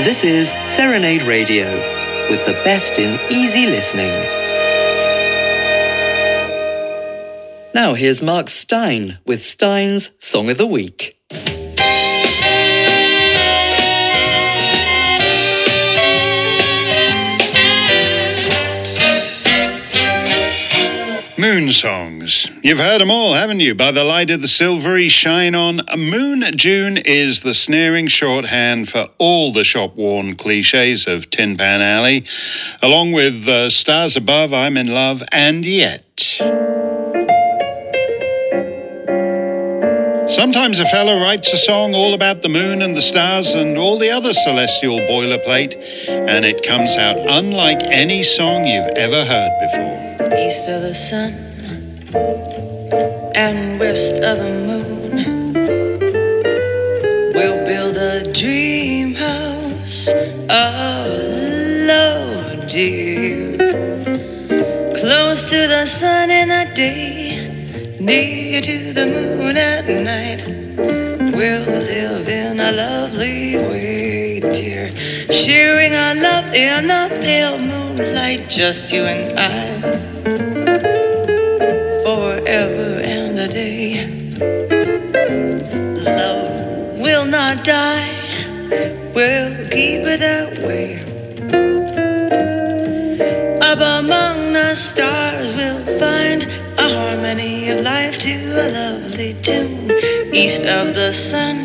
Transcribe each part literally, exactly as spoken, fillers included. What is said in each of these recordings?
This is Serenade Radio, with the best in easy listening. Now here's Mark Stein with Stein's Song of the Week. Moon songs. You've heard them all, haven't you? By the light of the silvery shine on. Moon June is the sneering shorthand for all the shop-worn cliches of Tin Pan Alley, along with uh, Stars Above, I'm in Love, and Yet. Sometimes a fella writes a song all about the moon and the stars and all the other celestial boilerplate, and it comes out unlike any song you've ever heard before. East of the sun and west of the moon, we'll build a dream house of love, dear, close to the sun in the day, near to the moon at night. We'll live in a lovely way, dear, sharing our love in the pale moonlight, just you and I, forever and a day. Love will not die, we'll keep it that way. Up among the stars we'll find a harmony of life to a lovely tune. East of the sun,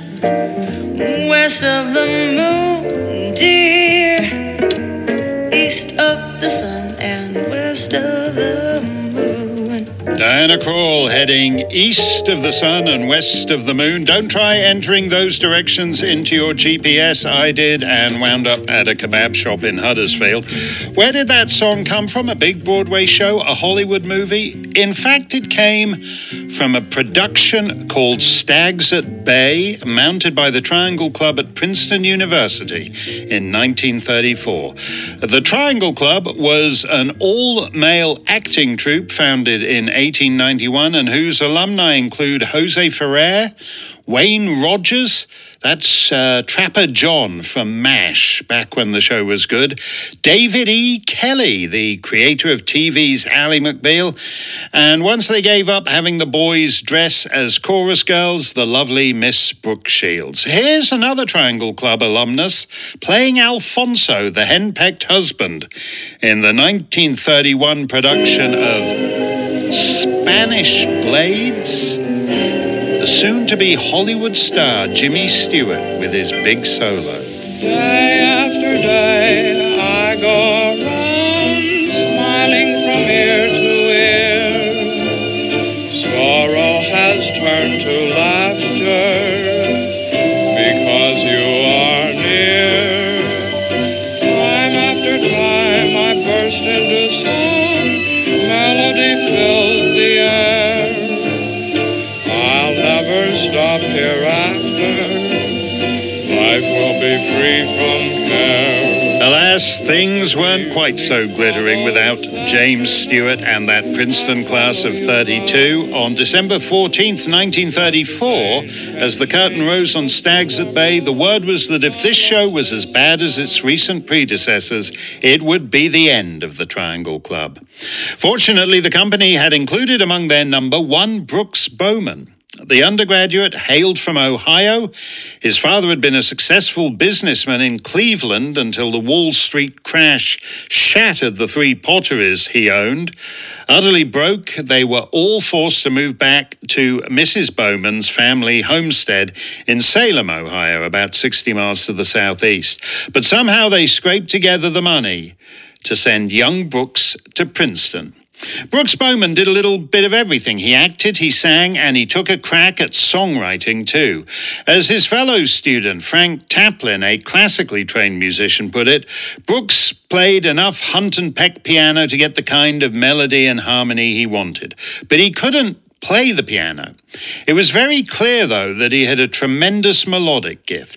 west of the moon, dear. East of the sun and west of the moon. Diana Krall heading east of the sun and west of the moon. Don't try entering those directions into your G P S. I did and wound up at a kebab shop in Huddersfield. Where did that song come from? A big Broadway show? A Hollywood movie? In fact, it came from a production called Stags at Bay, mounted by the Triangle Club at Princeton University in nineteen thirty-four. The Triangle Club was an all-male acting troupe founded in eighteen ninety-one and whose alumni include Jose Ferrer, Wayne Rogers, that's uh, Trapper John from MASH, back when the show was good, David E. Kelly, the creator of T V's Ally McBeal, and once they gave up having the boys dress as chorus girls, the lovely Miss Brooke Shields. Here's another Triangle Club alumnus playing Alfonso, the henpecked husband, in the nineteen thirty-one production of Spanish Blades. The soon-to-be Hollywood star Jimmy Stewart with his big solo. Day after day I go around, smiling from ear to ear. Sorrow has turned to laughter because you are near. Time after time I burst into song, melody fills the air. Stop hereafter, life will be free from care. Alas, things weren't quite so glittering without James Stewart and that Princeton class of thirty-two. On December fourteenth, nineteen thirty-four, as the curtain rose on Stags at Bay, the word was that if this show was as bad as its recent predecessors, it would be the end of the Triangle Club. Fortunately, the company had included among their number one Brooks Bowman. The undergraduate hailed from Ohio. His father had been a successful businessman in Cleveland until the Wall Street crash shattered the three potteries he owned. Utterly broke, they were all forced to move back to Missus Bowman's family homestead in Salem, Ohio, about sixty miles to the southeast. But somehow they scraped together the money to send young Brooks to Princeton. Brooks Bowman did a little bit of everything. He acted, he sang, and he took a crack at songwriting too. As his fellow student, Frank Taplin, a classically trained musician, put it, Brooks played enough hunt and peck piano to get the kind of melody and harmony he wanted. But he couldn't play the piano. It was very clear, though, that he had a tremendous melodic gift.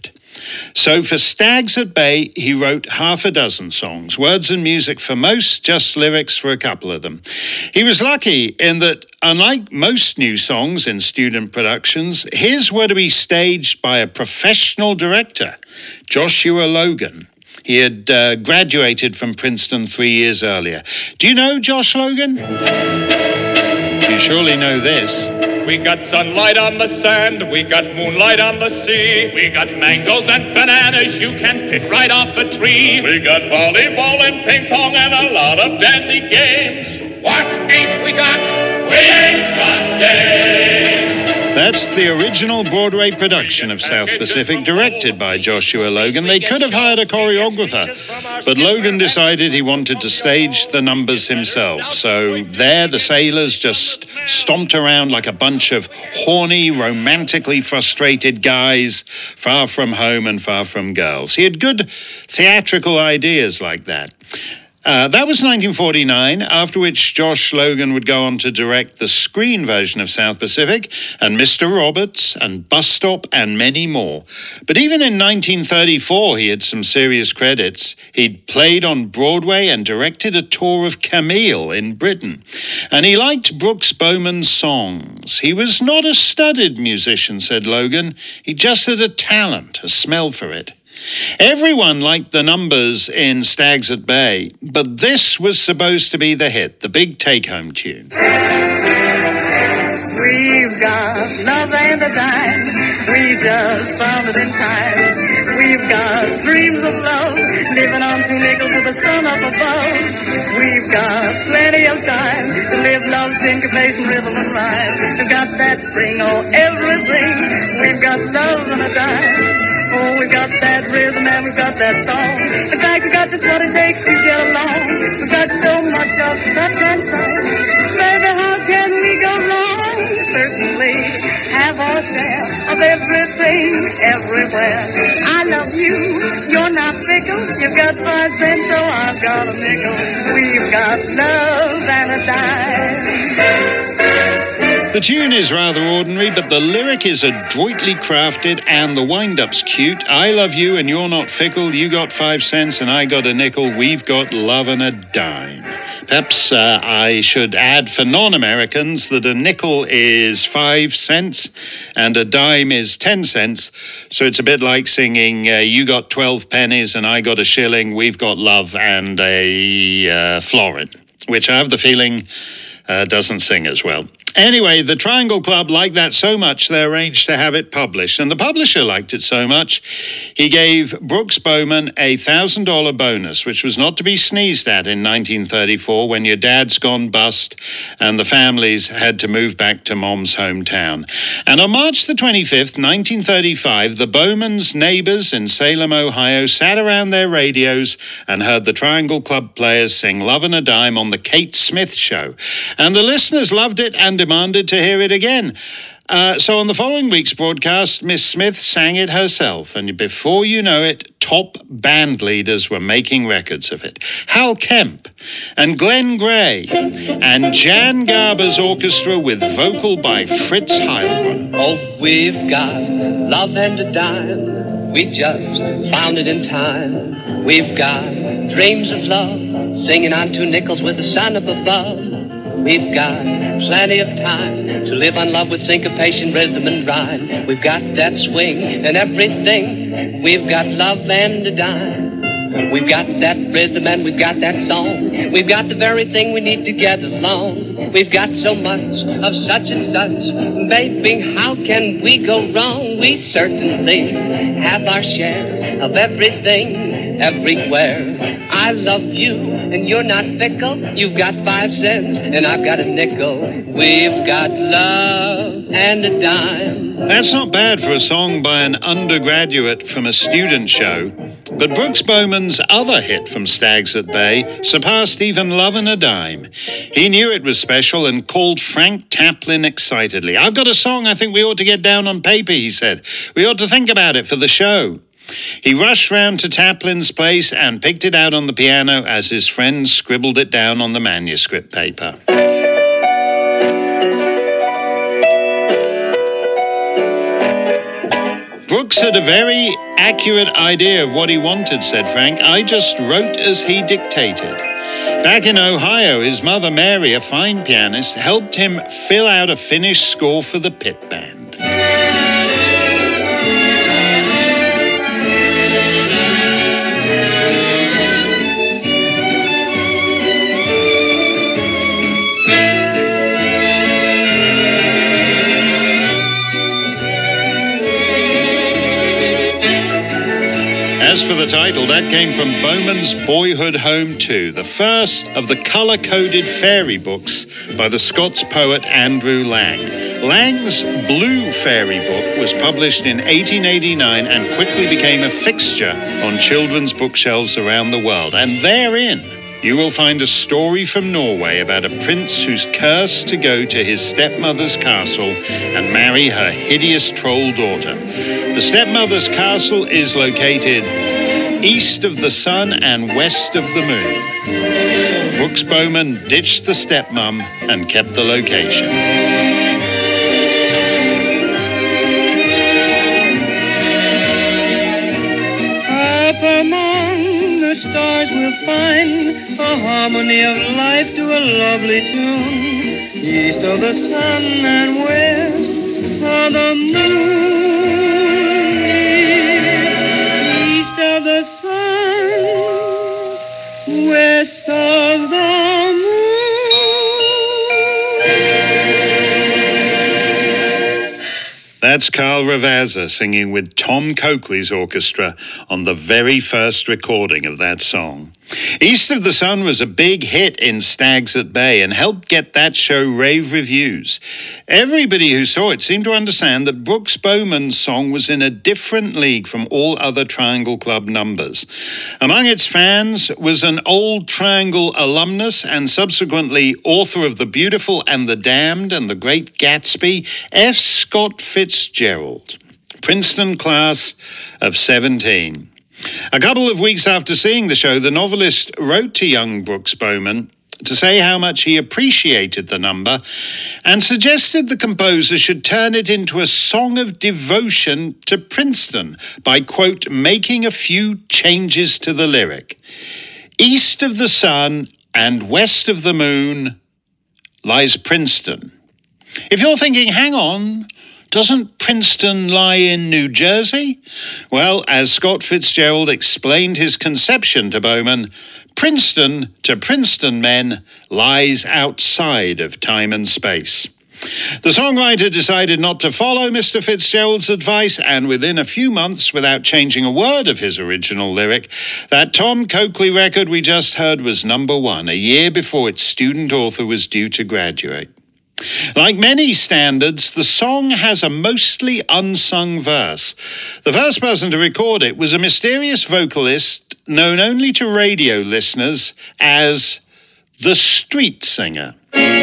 So for Stags at Bay, he wrote half a dozen songs, words and music for most, just lyrics for a couple of them. He was lucky in that, unlike most new songs in student productions, his were to be staged by a professional director, Joshua Logan. He had uh, graduated from Princeton three years earlier. Do you know Josh Logan? You surely know this. We got sunlight on the sand, we got moonlight on the sea. We got mangoes and bananas you can pick right off a tree. We got volleyball and ping pong and a lot of dandy games. What ain't we got? We ain't got days. That's the original Broadway production of South Pacific, directed by Joshua Logan. They could have hired a choreographer, but Logan decided he wanted to stage the numbers himself. So there, the sailors just stomped around like a bunch of horny, romantically frustrated guys, far from home and far from girls. He had good theatrical ideas like that. Uh, that was nineteen forty-nine, after which Josh Logan would go on to direct the screen version of South Pacific and Mister Roberts and Bus Stop and many more. But even in nineteen thirty-four, he had some serious credits. He'd played on Broadway and directed a tour of Camille in Britain. And he liked Brooks Bowman's songs. He was not a studied musician, said Logan. He just had a talent, a smell for it. Everyone liked the numbers in Stags at Bay, but this was supposed to be the hit, the big take-home tune. We've got love and a dime, we just found it in time. We've got dreams of love, living on two nickels with the sun up above. We've got plenty of time to live love, syncopation, rhythm and rhyme. We've got that spring, oh everything. We've got love and a dime. Oh, we got that rhythm and we got that song. In fact, we got just what it takes to get along. We got so much of such and such. Baby, how can we go wrong? Certainly have our share of everything, everywhere. I love you, you're not fickle. You've got five cents, so I've got a nickel. We've got love and a dime. The tune is rather ordinary, but the lyric is adroitly crafted and the wind-up's cute. I love you and you're not fickle. You got five cents and I got a nickel. We've got love and a dime. Perhaps uh, I should add for non-Americans that a nickel is five cents and a dime is ten cents. So it's a bit like singing, uh, you got twelve pennies and I got a shilling. We've got love and a uh, florin, which I have the feeling uh, doesn't sing as well. Anyway, the Triangle Club liked that so much they arranged to have it published, and the publisher liked it so much he gave Brooks Bowman a one thousand dollars bonus, which was not to be sneezed at in nineteen thirty-four when your dad's gone bust and the families had to move back to mom's hometown. And on March the twenty-fifth, nineteen thirty-five, the Bowmans' neighbors in Salem, Ohio, sat around their radios and heard the Triangle Club players sing Love and a Dime on the Kate Smith Show. And the listeners loved it and demanded to hear it again. Uh, so on the following week's broadcast, Miss Smith sang it herself, and before you know it, top band leaders were making records of it. Hal Kemp and Glenn Gray and Jan Garber's orchestra with vocal by Fritz Heilbronn. Oh, we've got love and a dime, we just found it in time. We've got dreams of love, singing on two nickels with the sun up above. We've got plenty of time to live on love with syncopation, rhythm and rhyme. We've got that swing and everything. We've got love and a dime. We've got that rhythm and we've got that song. We've got the very thing we need to get along. We've got so much of such and such. Baby, how can we go wrong? We certainly have our share of everything, everywhere. I love you and you're not fickle. You've got five cents and I've got a nickel. We've got love and a dime. That's not bad for a song by an undergraduate from a student show. But Brooks Bowman's other hit from Stags at Bay surpassed even Love and a Dime. He knew it was special and called Frank Taplin excitedly. I've got a song I think we ought to get down on paper, he said. We ought to think about it for the show. He rushed round to Taplin's place and picked it out on the piano as his friends scribbled it down on the manuscript paper. Brooks Brooks had a very accurate idea of what he wanted, said Frank. I just wrote as he dictated. Back in Ohio, his mother Mary, a fine pianist, helped him fill out a finished score for the pit band. As for the title, that came from Bowman's Boyhood Home two, the first of the colour-coded fairy books by the Scots poet Andrew Lang. Lang's Blue Fairy Book was published in eighteen eighty-nine and quickly became a fixture on children's bookshelves around the world. And therein, you will find a story from Norway about a prince who's cursed to go to his stepmother's castle and marry her hideous troll daughter. The stepmother's castle is located east of the sun and west of the moon. Brooks Bowman ditched the stepmom and kept the location. Up among the stars we'll find a harmony of life to a lovely tune. East of the sun and west of the moon. East of the sun, west of the moon. That's Carl Ravazza singing with Tom Coakley's orchestra on the very first recording of that song. East of the Sun was a big hit in Stags at Bay and helped get that show rave reviews. Everybody who saw it seemed to understand that Brooks Bowman's song was in a different league from all other Triangle Club numbers. Among its fans was an old Triangle alumnus and subsequently author of The Beautiful and the Damned and The Great Gatsby, F. Scott Fitzgerald, Princeton class of seventeen. A couple of weeks after seeing the show, the novelist wrote to young Brooks Bowman to say how much he appreciated the number and suggested the composer should turn it into a song of devotion to Princeton by, quote, making a few changes to the lyric. East of the sun and west of the moon lies Princeton. If you're thinking, hang on, doesn't Princeton lie in New Jersey? Well, as Scott Fitzgerald explained his conception to Bowman, Princeton, to Princeton men, lies outside of time and space. The songwriter decided not to follow Mister Fitzgerald's advice, and within a few months, without changing a word of his original lyric, that Tom Coakley record we just heard was number one, a year before its student author was due to graduate. Like many standards, the song has a mostly unsung verse. The first person to record it was a mysterious vocalist known only to radio listeners as the Street Singer.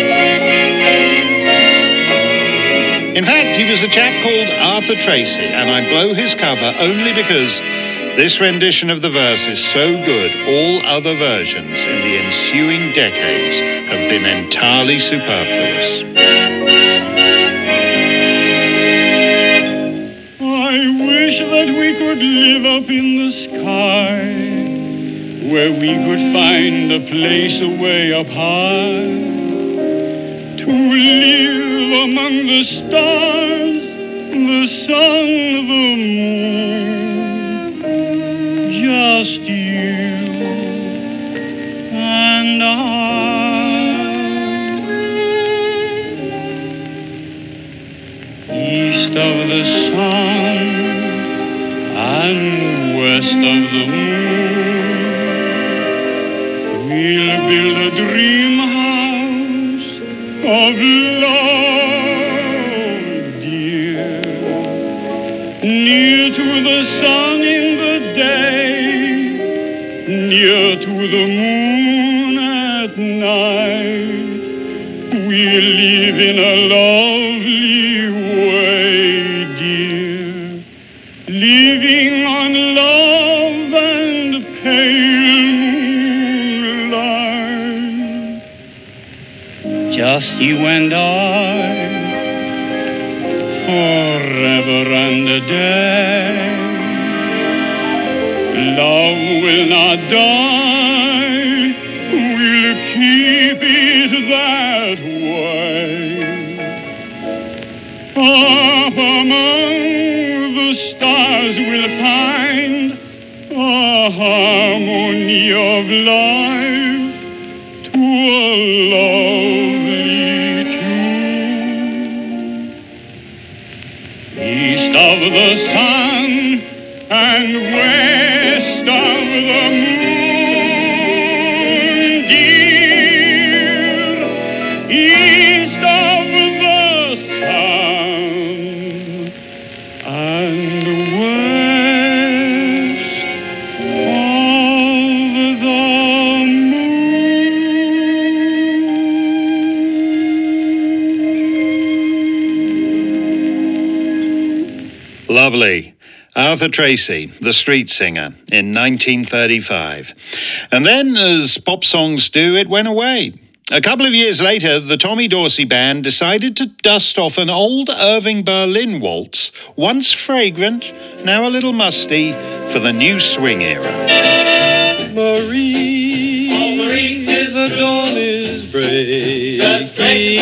In fact, he was a chap called Arthur Tracy, and I blow his cover only because this rendition of the verse is so good, all other versions in the ensuing decades have been entirely superfluous. I wish that we could live up in the sky, where we could find a place away up high, to live among the stars, the sun, the moon, just you and I. East of the sun and west of the moon, we'll build a dream house of love, dear, near to the sun in the day, near to the moon at night. We'll live in a lovely way, dear, living on love and pale moonlight. Just you and I, forever and a day. love will not die. We'll keep it that way. Up among the stars we'll find a harmony of life to a lovely tune. East of the sun and west of the moon, dear. East of the sun and west of the moon. Lovely. Arthur Tracy, the street singer, in nineteen thirty-five. And then, as pop songs do, it went away. A couple of years later, the Tommy Dorsey Band decided to dust off an old Irving Berlin waltz, once fragrant, now a little musty, for the new swing era. Marie, oh, Marie, the dawn is breaking.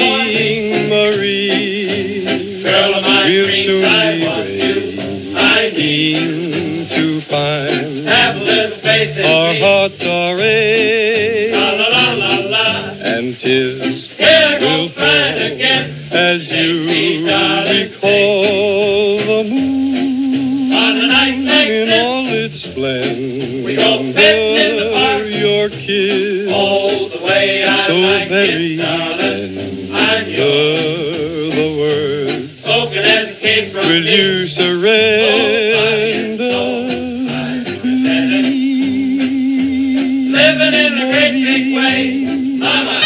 Marie, girl of my dreams, I want you. I need to find have a little faith in our me. Hearts are a la la la la la, and 'tis here we'll find again as you recall the moon on a night like in this. All its splendor. We go picking in the park. Your kiss all the way I so like very it, darling. I'm yours. The words spoken as it came from will you surrender? Living in a great big way, Mama.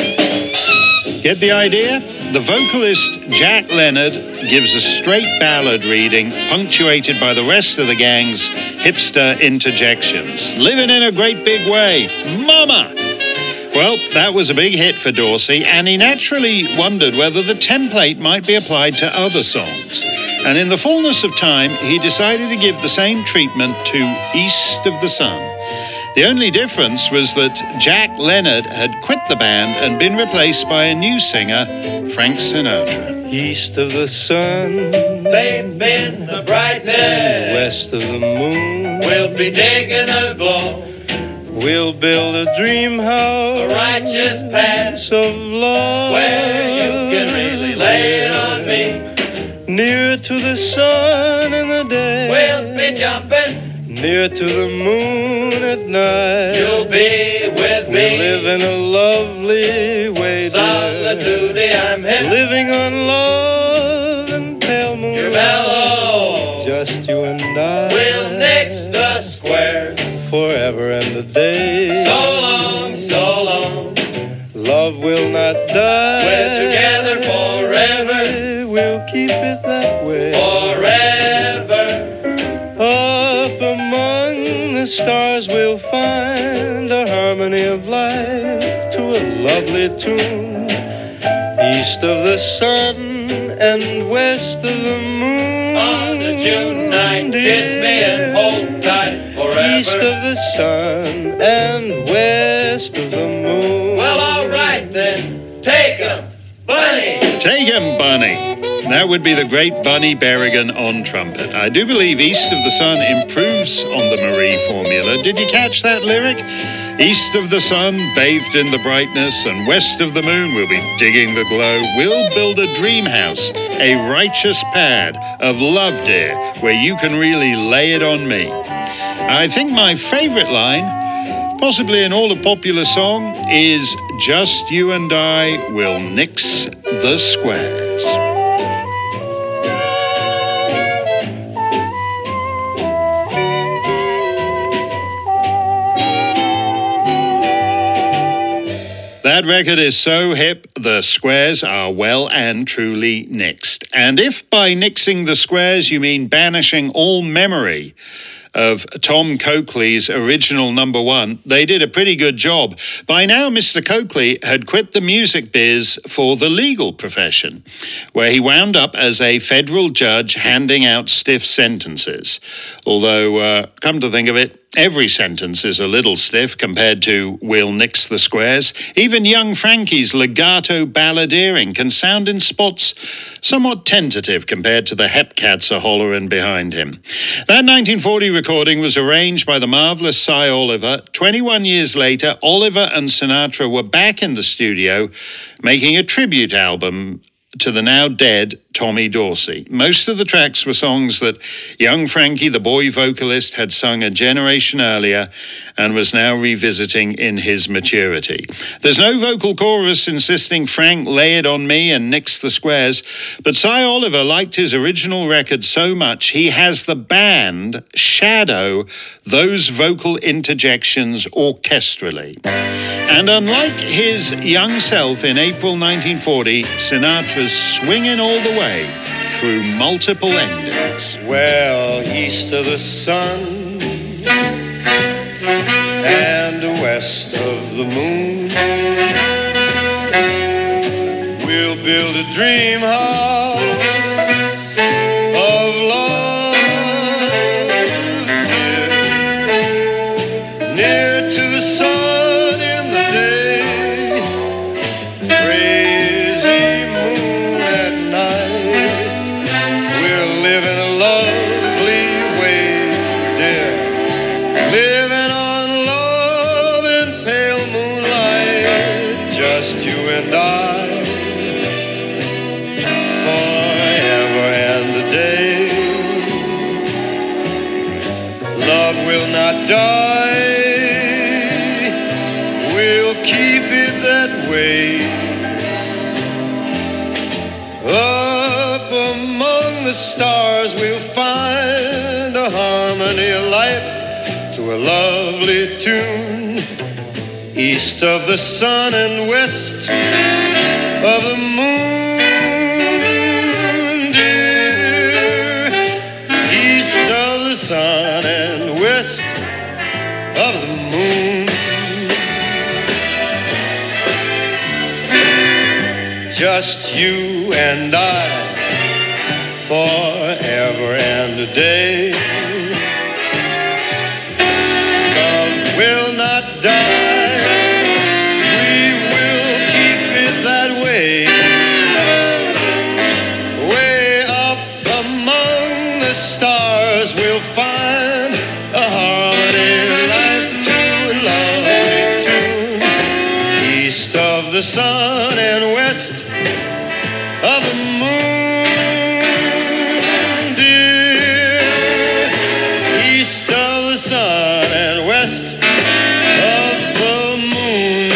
Get the idea? The vocalist Jack Leonard gives a straight ballad reading, punctuated by the rest of the gang's hipster interjections. Living in a great big way, Mama! Well, that was a big hit for Dorsey, and he naturally wondered whether the template might be applied to other songs. And in the fullness of time, he decided to give the same treatment to East of the Sun. The only difference was that Jack Leonard had quit the band and been replaced by a new singer, Frank Sinatra. East of the sun, they've been a brightness. West of the moon, we'll be digging a glow. We'll build a dream house, a righteous path of love, where you can really lay it on me. Near to the sun in the day, we'll be jumping. Near to the moon at night, you'll be with me. We live in a lovely way, solitude, I'm hip. Living on love and pale moon. You're mellow, just you and I. We'll nix the square forever and a day. So long, so long. Love will not die. We're together forever. We'll keep it that way. Forever. Up among the stars we'll find a harmony of life to a lovely tune. East of the sun and west of the moon. On the June night, kiss me and hold tight forever. East of the sun and west of the moon. Well, all right then, take 'em, Bunny. Take 'em, Bunny. That would be the great Bunny Berrigan on trumpet. I do believe East of the Sun improves on the Marie formula. Did you catch that lyric? East of the sun, bathed in the brightness, and west of the moon, we'll be digging the glow. We'll build a dream house, a righteous pad of love, dear, where you can really lay it on me. I think my favorite line, possibly in all a popular song, is Just You and I Will Nix the Squares. That record is so hip, the squares are well and truly nixed. And if by nixing the squares you mean banishing all memory of Tom Coakley's original number one, they did a pretty good job. By now, Mister Coakley had quit the music biz for the legal profession, where he wound up as a federal judge handing out stiff sentences. Although, uh, come to think of it, Every sentence is a little stiff compared to We'll Nix the Squares. Even young Frankie's legato balladeering can sound in spots somewhat tentative compared to the Hepcats a hollering behind him. That nineteen forty recording was arranged by the marvellous Cy Oliver. twenty-one years later, Oliver and Sinatra were back in the studio making a tribute album to the now dead Tommy Dorsey. Most of the tracks were songs that young Frankie, the boy vocalist, had sung a generation earlier and was now revisiting in his maturity. There's no vocal chorus insisting Frank lay it on me and nix the squares, but Cy Oliver liked his original record so much he has the band shadow those vocal interjections orchestrally. And unlike his young self in April nineteen forty, Sinatra's swinging all the way through multiple endings. Well, east of the sun and west of the moon, we'll build a dream house of love, dear, near to the sun in the day, crazy moon at night. We're living a lovely way, dear, living on love and pale moonlight, just you and I, forever and a day. Love will not die, we'll keep it that way. Up among the stars we'll find a harmony of life to a lovely tune. East of the sun and west of the moon, dear. East of the sun and west of the moon. Just you and I, forever and a day. Love will not die, we will keep it that way. Way up among the stars we'll find a harmony, life to a lovely tune. East of the sun and west of the moon, dear. East of the sun and west of the moon.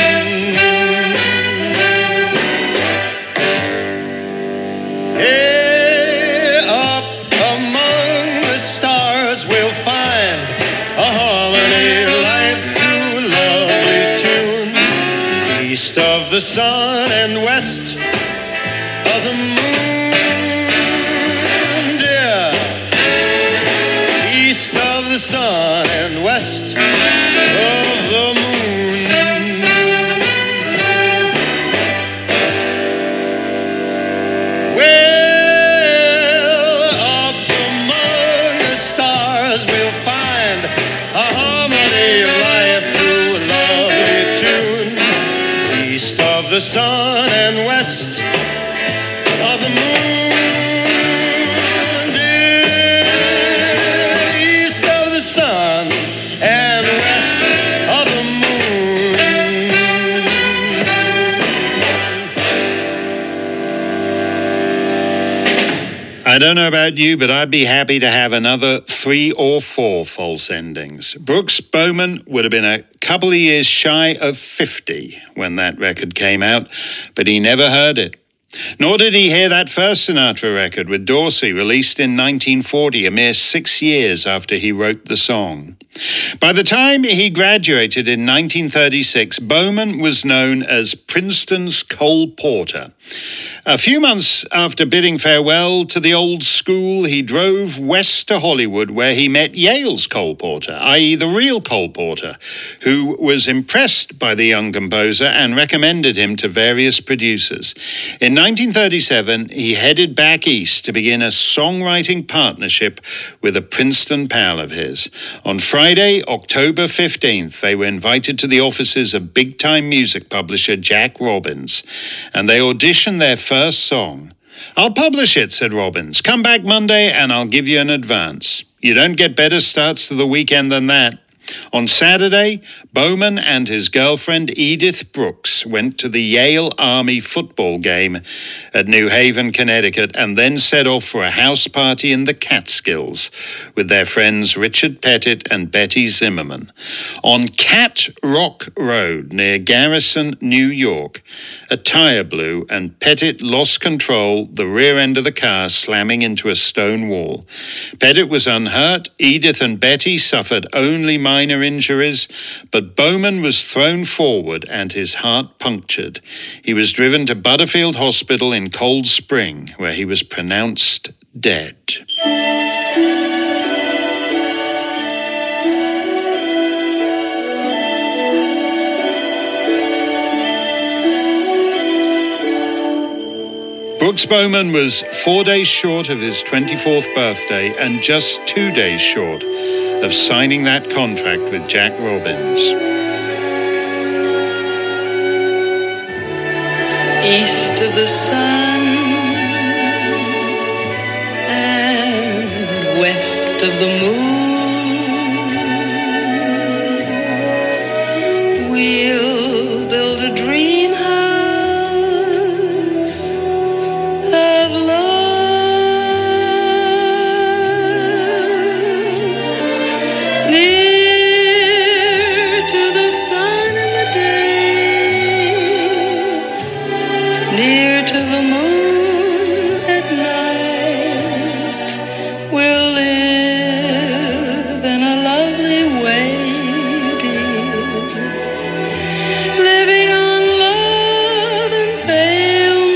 Hey, up among the stars we'll find a harmony, life to a lovely tune. East of the sun and west of the moon, dear. East of the sun and west of the moon. Well, up among the stars we'll find a harmony of life to a lovely tune. East of the sun and west of the moon, dear. East of the sun and west of the moon. I don't know about you, but I'd be happy to have another three or four false endings. Brooks Bowman would have been a couple of years shy of fifty when that record came out, but he never heard it. Nor did he hear that first Sinatra record with Dorsey, released in nineteen forty, a mere six years after he wrote the song. By the time he graduated in nineteen thirty-six, Bowman was known as Princeton's Cole Porter. A few months after bidding farewell to the old school, he drove west to Hollywood, where he met Yale's Cole Porter, that is the real Cole Porter, who was impressed by the young composer and recommended him to various producers. In nineteen thirty-seven, he headed back east to begin a songwriting partnership with a Princeton pal of his. On Friday Friday, October fifteenth, they were invited to the offices of big-time music publisher Jack Robbins, and they auditioned their first song. "I'll publish it," said Robbins. "Come back Monday and I'll give you an advance." You don't get better starts to the weekend than that. On Saturday, Bowman and his girlfriend Edith Brooks went to the Yale Army football game at New Haven, Connecticut, and then set off for a house party in the Catskills with their friends Richard Pettit and Betty Zimmerman. On Cat Rock Road near Garrison, New York, a tire blew and Pettit lost control, the rear end of the car slamming into a stone wall. Pettit was unhurt. Edith and Betty suffered only minor injuries, but Bowman was thrown forward and his heart punctured. He was driven to Butterfield Hospital in Cold Spring, where he was pronounced dead. Brooks Bowman was four days short of his twenty-fourth birthday and just two days short of signing that contract with Jack Robbins. East of the sun and west of the moon, we'll build a dream house of love. Near to the sun in the day, near to the moon at night, we'll live in a lovely way, dear, living on love and pale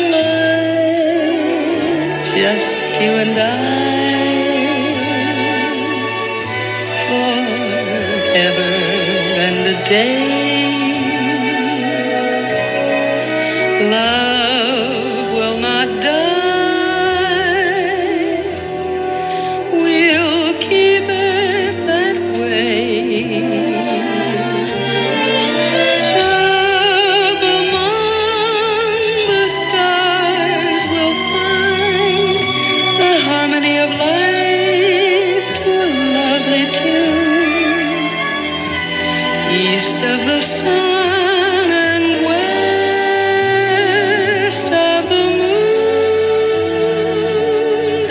moonlight, just you and I. Forever and a day, love will not die. We'll keep it that way. Up among the stars, we'll find a harmony of life to a lovely tune. East of the sun and west of the moon,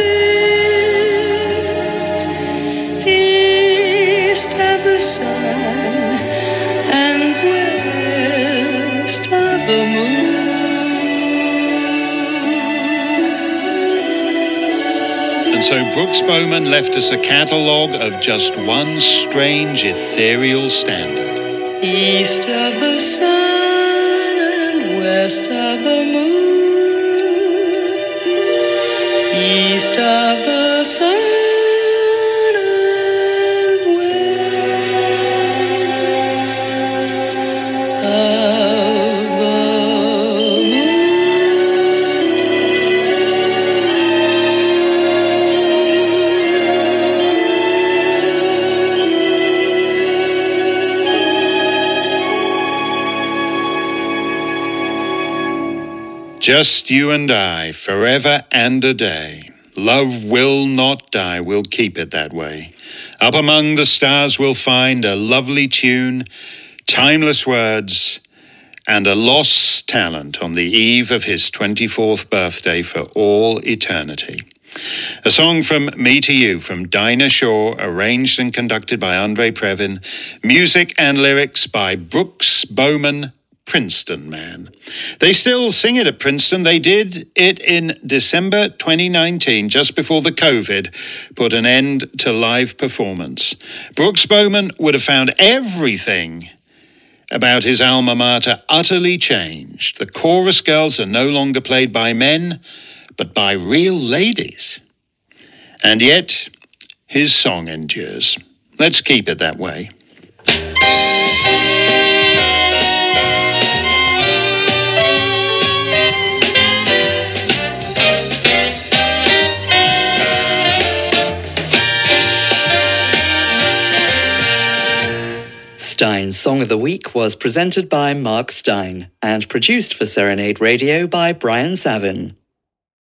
dear. East of the sun and west of the moon. And so Brooks Bowman left us a catalogue of just one strange ethereal standard. East of the sun and west of the moon. East of the sun and west of the moon. Just you and I, forever and a day. Love will not die, we'll keep it that way. Up among the stars we'll find a lovely tune, timeless words, and a lost talent on the eve of his twenty-fourth birthday for all eternity. A song from Me to You from Dinah Shore, arranged and conducted by Andre Previn, music and lyrics by Brooks Bowman, Princeton man. They still sing it at Princeton. They did it in December twenty nineteen, just before the COVID put an end to live performance. Brooks Bowman would have found everything about his alma mater utterly changed. The chorus girls are no longer played by men, but by real ladies. And yet, his song endures. Let's keep it that way. Stein's Song of the Week was presented by Mark Stein and produced for Serenade Radio by Brian Savin.